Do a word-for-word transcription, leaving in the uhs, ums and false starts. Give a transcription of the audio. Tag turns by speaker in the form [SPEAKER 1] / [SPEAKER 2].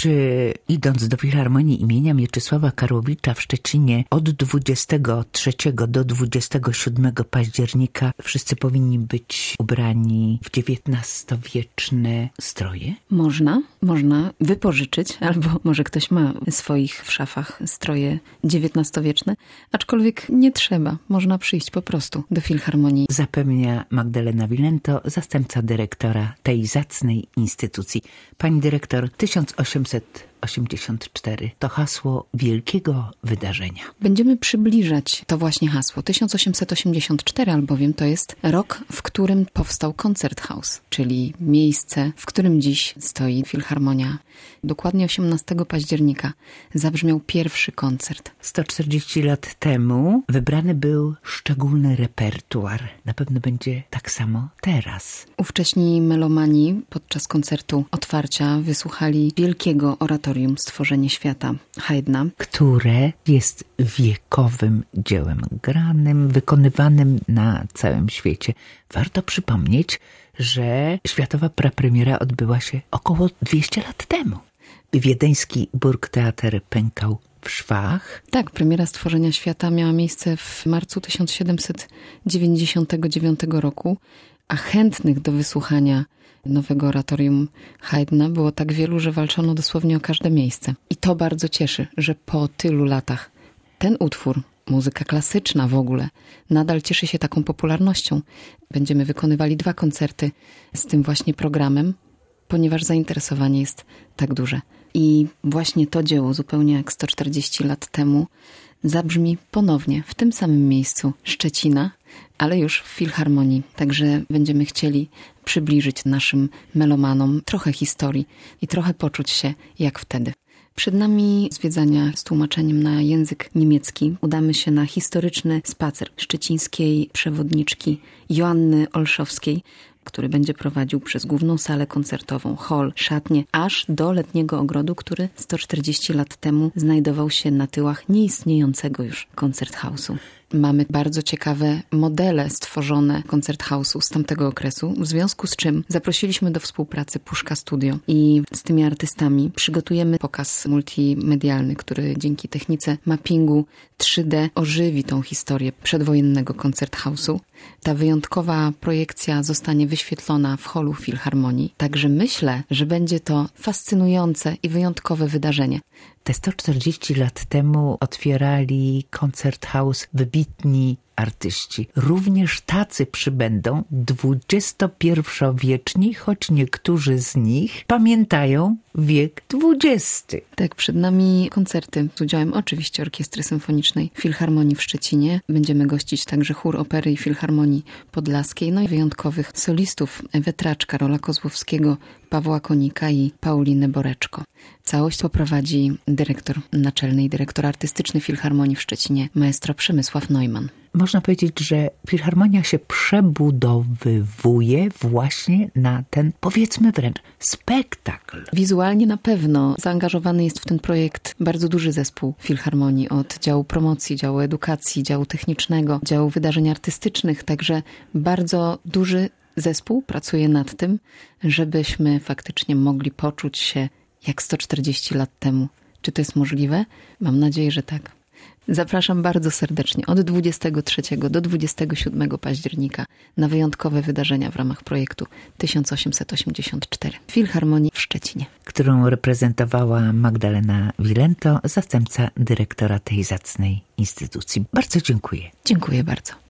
[SPEAKER 1] Czy idąc do Filharmonii imienia Mieczysława Karłowicza w Szczecinie od dwudziestego trzeciego do dwudziestego siódmego października wszyscy powinni być ubrani w dziewiętnastowieczne stroje?
[SPEAKER 2] Można, można wypożyczyć, albo może ktoś ma w swoich w szafach stroje dziewiętnastowieczne, aczkolwiek nie trzeba, można przyjść po prostu do Filharmonii.
[SPEAKER 1] Zapewnia Magdalena Wilento, zastępca dyrektora tej zacnej instytucji. Pani dyrektor, tysiąc osiemset osiemdziesiąt cztery to hasło wielkiego wydarzenia.
[SPEAKER 2] Będziemy przybliżać to właśnie hasło. tysiąc osiemset osiemdziesiąt cztery albowiem to jest rok, w którym powstał Koncerthaus, czyli miejsce, w którym dziś stoi Filharmonia. Dokładnie osiemnastego października zabrzmiał pierwszy koncert.
[SPEAKER 1] sto czterdzieści lat temu wybrany był szczególny repertuar. Na pewno będzie tak samo teraz.
[SPEAKER 2] Ówcześni melomani podczas koncertu otwarcia wysłuchali wielkiego oratorium Stworzenie świata Haydna,
[SPEAKER 1] które jest wiekowym dziełem granym, wykonywanym na całym świecie. Warto przypomnieć, że światowa prapremiera odbyła się około dwieście lat temu. Wiedeński Burgtheater pękał w szwach.
[SPEAKER 2] Tak, premiera Stworzenia świata miała miejsce w marcu tysiąc siedemset dziewięćdziesiątego dziewiątego roku, a chętnych do wysłuchania nowego oratorium Haydna było tak wielu, że walczono dosłownie o każde miejsce. I to bardzo cieszy, że po tylu latach ten utwór, muzyka klasyczna w ogóle, nadal cieszy się taką popularnością. Będziemy wykonywali dwa koncerty z tym właśnie programem, ponieważ zainteresowanie jest tak duże. I właśnie to dzieło, zupełnie jak sto czterdzieści lat temu, zabrzmi ponownie w tym samym miejscu Szczecina, ale już w Filharmonii. Także będziemy chcieli przybliżyć naszym melomanom trochę historii i trochę poczuć się jak wtedy. Przed nami zwiedzania z tłumaczeniem na język niemiecki. Udamy się na historyczny spacer szczecińskiej przewodniczki Joanny Olszowskiej, który będzie prowadził przez główną salę koncertową, hol, szatnię, aż do letniego ogrodu, który sto czterdzieści lat temu znajdował się na tyłach nieistniejącego już Koncerthausu. Mamy bardzo ciekawe modele stworzone Koncerthausu z tamtego okresu, w związku z czym zaprosiliśmy do współpracy Puszka Studio i z tymi artystami przygotujemy pokaz multimedialny, który dzięki technice mappingu trzy D ożywi tą historię przedwojennego Koncerthausu. Ta wyjątkowa projekcja zostanie wyświetlona w holu Filharmonii, także myślę, że będzie to fascynujące i wyjątkowe wydarzenie.
[SPEAKER 1] Te sto czterdzieści lat temu otwierali Koncerthaus wybitni artyści. Również tacy przybędą dwudziestopierwowieczni, choć niektórzy z nich pamiętają wiek dwudziesty.
[SPEAKER 2] Tak, przed nami koncerty z udziałem oczywiście Orkiestry Symfonicznej Filharmonii w Szczecinie. Będziemy gościć także chór Opery i Filharmonii Podlaskiej, no i wyjątkowych solistów Ewę Tracz, Karola Kozłowskiego, Pawła Konika i Paulinę Boreczko. Całość poprowadzi dyrektor naczelny i dyrektor artystyczny Filharmonii w Szczecinie, maestro Przemysław Neumann.
[SPEAKER 1] Można powiedzieć, że Filharmonia się przebudowywuje właśnie na ten, powiedzmy wręcz, spektakl.
[SPEAKER 2] Wizualnie na pewno zaangażowany jest w ten projekt bardzo duży zespół Filharmonii, od działu promocji, działu edukacji, działu technicznego, działu wydarzeń artystycznych, także bardzo duży zespół pracuje nad tym, żebyśmy faktycznie mogli poczuć się jak sto czterdzieści lat temu. Czy to jest możliwe? Mam nadzieję, że tak. Zapraszam bardzo serdecznie od dwudziestego trzeciego do dwudziestego siódmego października na wyjątkowe wydarzenia w ramach projektu tysiąc osiemset osiemdziesiąt cztery w Filharmonii w Szczecinie,
[SPEAKER 1] którą reprezentowała Magdalena Wilento, zastępca dyrektora tej zacnej instytucji. Bardzo dziękuję.
[SPEAKER 2] Dziękuję bardzo.